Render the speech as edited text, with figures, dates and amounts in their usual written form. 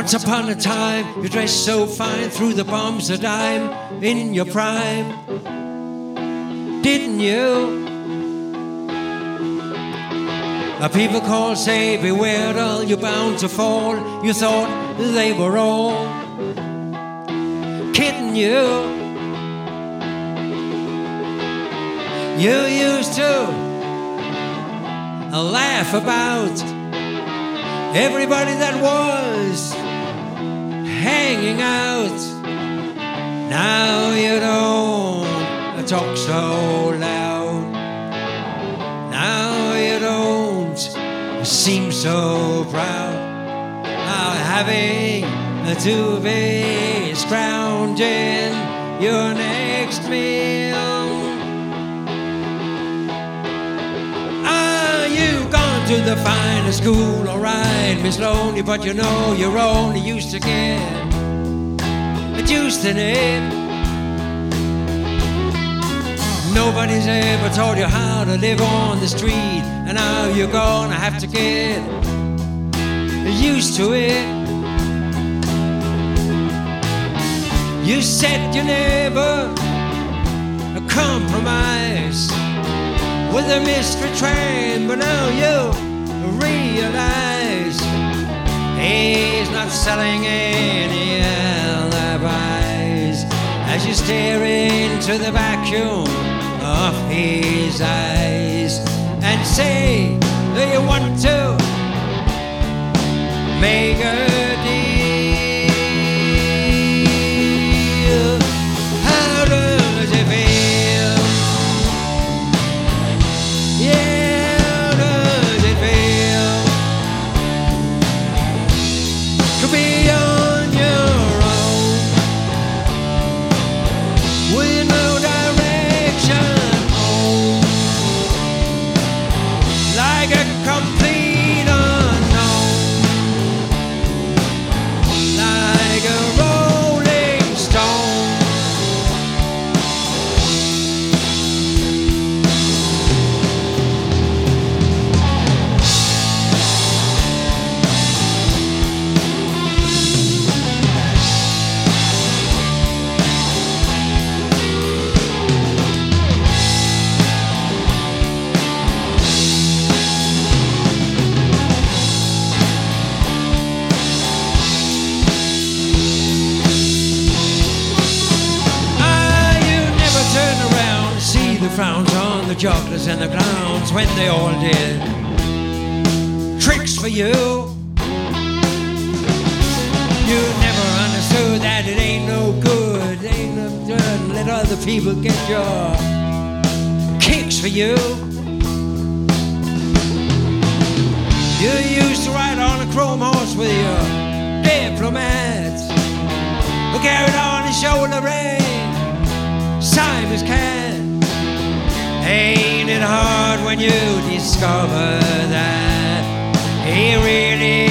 Once upon a time, you dressed so fine, threw the bombs a dime in your prime, didn't you? People call, say, beware, all you're bound to fall. You thought they were all kidding you. You used to laugh about everybody that was hanging out. Now you don't talk so loud. Now you don't seem so proud. Now having to be scrounging your next meal. Are you gone to the finest school? Alright, Miss Lonely, but you know you're only used to get used in it. Nobody's ever taught you how to live on the street, and now you're gonna have to get used to it. You said you never compromise with a mystery train, but now you realize he's not selling any alibis as you stare into the vacuum of his eyes and say that you want to make a deal. How does it feel? Yeah, how does it feel to be on your own with no direction home, like a complete unknown, like a rolling stone. The frowns on the jugglers and the clowns when they all did tricks for you. You never understood that it ain't no good, ain't no good. Let other people get your kicks for you. You used to ride on a chrome horse with your diplomats who carried on his shoulder ring, Simon's cat. Ain't it hard when you discover that he really